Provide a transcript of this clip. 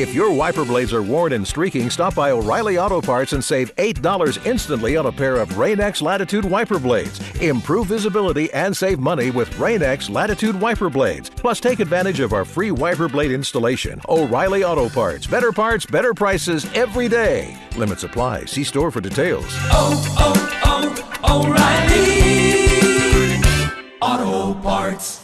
If your wiper blades are worn and streaking, stop by O'Reilly Auto Parts and save $8 instantly on a pair of Rain-X Latitude wiper blades. Improve visibility and save money with Rain-X Latitude wiper blades. Plus, take advantage of our free wiper blade installation. O'Reilly Auto Parts. Better parts, better prices every day. Limits apply. See store for details. O'Reilly Auto Parts.